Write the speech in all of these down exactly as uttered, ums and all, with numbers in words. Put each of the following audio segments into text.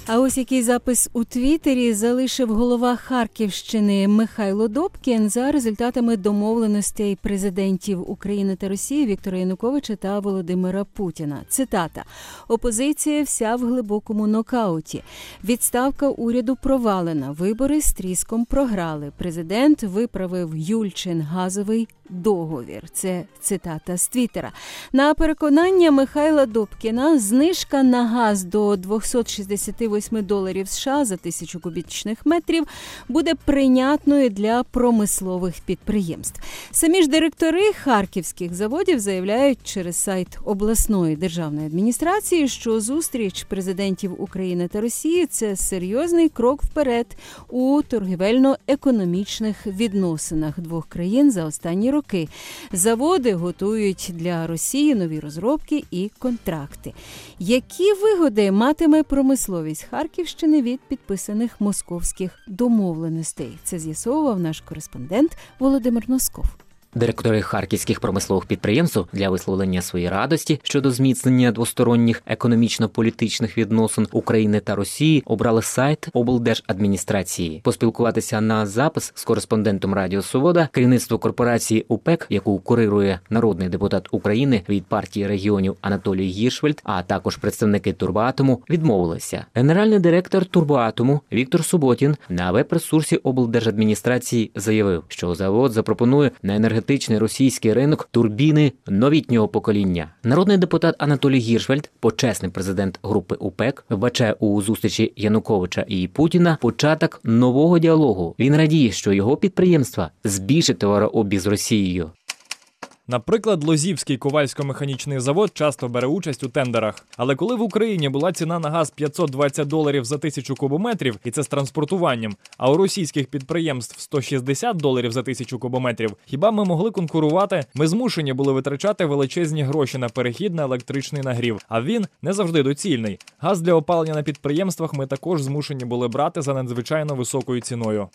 А ось який запис у Твіттері залишив голова Харківщини Михайло Добкін за результатами домовленостей президентів України та Росії Віктора Януковича та Володимира Путіна. Цитата. «Опозиція вся в глибокому нокауті. Відставка уряду провалена. Вибори з тріском програли. Президент виправив Юльчин-газовий договір». Це цитата з Твіттера. На переконання Михайла Добкіна, знижка на газ до двісті шістдесят вісім доларів США за тисячу кубічних метрів буде прийнятною для промислових підприємств. Самі ж директори харківських заводів заявляють через сайт обласної державної адміністрації, що зустріч президентів України та Росії – це серйозний крок вперед у торгівельно-економічних відносинах двох країн за останні роки. Заводи готують для Росії нові розробки і контракти. Які вигоди матиме промисловість Харківщини від підписаних московських домовленостей? Це з'ясовував наш кореспондент Володимир Носков. Директори харківських промислових підприємств для висловлення своєї радості щодо зміцнення двосторонніх економічно-політичних відносин України та Росії обрали сайт облдержадміністрації. Поспілкуватися на запис з кореспондентом Радіо Свобода керівництво корпорації УПЕК, яку курирує народний депутат України від партії регіонів Анатолій Гіршфельд, а також представники Турбоатому, відмовилися. Генеральний директор Турбоатому Віктор Суботін на веб-ресурсі облдержадміністрації заявив, що завод запропонує на енергетичній російський ринок турбіни новітнього покоління. Народний депутат Анатолій Гіршфельд, почесний президент групи УПЕК, вбачає у зустрічі Януковича і Путіна початок нового діалогу. Він радіє, що його підприємства збільшить товарообіг з Росією. Наприклад, Лозівський ковальсько-механічний завод часто бере участь у тендерах. Але коли в Україні була ціна на газ п'ятсот двадцять доларів за тисячу кубометрів, і це з транспортуванням, а у російських підприємств сто шістдесят доларів за тисячу кубометрів, хіба ми могли конкурувати? Ми змушені були витрачати величезні гроші на перехід на електричний нагрів, а він не завжди доцільний. Газ для опалення на підприємствах ми також змушені були брати за надзвичайно високою ціною.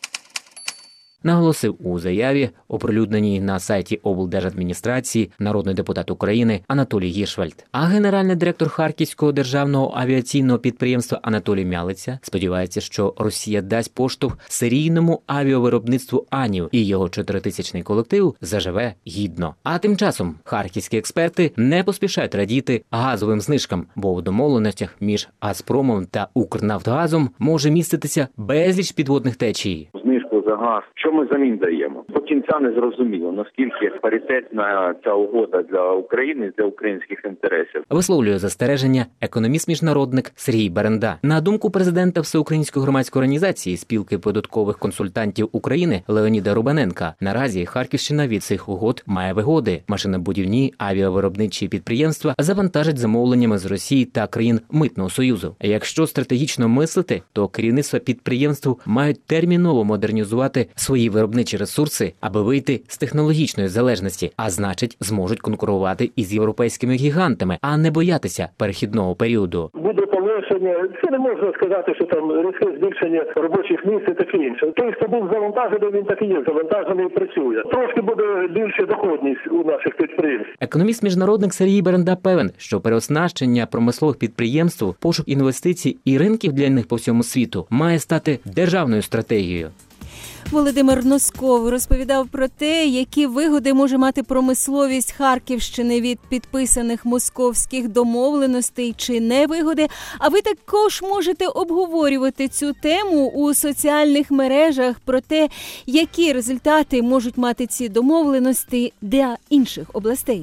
Наголосив у заяві, оприлюдненій на сайті облдержадміністрації, народний депутат України Анатолій Гіршфельд. А генеральний директор Харківського державного авіаційного підприємства Анатолій Мялиця сподівається, що Росія дасть поштовх серійному авіавиробництву АНІВ і його чотиритисячний колектив заживе гідно. А тим часом харківські експерти не поспішають радіти газовим знижкам, бо в домовленостях між Газпромом та Укрнафтогазом може міститися безліч підводних течій. За газ. Що ми замін даємо? До кінця не зрозуміло, наскільки паритетна ця угода для України, для українських інтересів. Висловлює застереження економіст-міжнародник Сергій Беренда. На думку президента Всеукраїнської громадської організації Спілки податкових консультантів України Леоніда Рубаненка, наразі Харківщина від цих угод має вигоди. Машинобудівні, авіавиробничі підприємства завантажать замовленнями з Росії та країн Митного Союзу. Якщо стратегічно мислити, то керівництва підприємств мають терміново модернізувати свої виробничі ресурси, аби вийти з технологічної залежності, а значить, зможуть конкурувати із європейськими гігантами, а не боятися перехідного періоду. Буде полегшення, це не можна сказати, що там різке збільшення робочих місць і таке інше. Той, хто був завантажений, він так і є, завантажений і працює. Трошки буде більше доходність у наших підприємств. Економіст-міжнародник Сергій Беренда певен, що переоснащення промислових підприємств, пошук інвестицій і ринків для них по всьому світу має стати державною стратегією. Володимир Носков розповідав про те, які вигоди може мати промисловість Харківщини від підписаних московських домовленостей чи невигоди. А ви також можете обговорювати цю тему у соціальних мережах про те, які результати можуть мати ці домовленості для інших областей.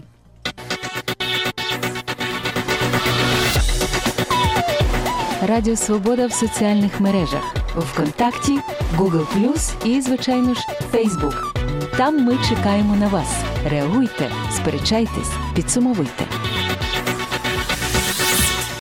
Радіо Свобода в соціальних мережах. ВКонтакті, Гугл плюс і, звичайно ж, Фейсбук. Там ми чекаємо на вас. Реагуйте, сперечайтесь, підсумовуйте.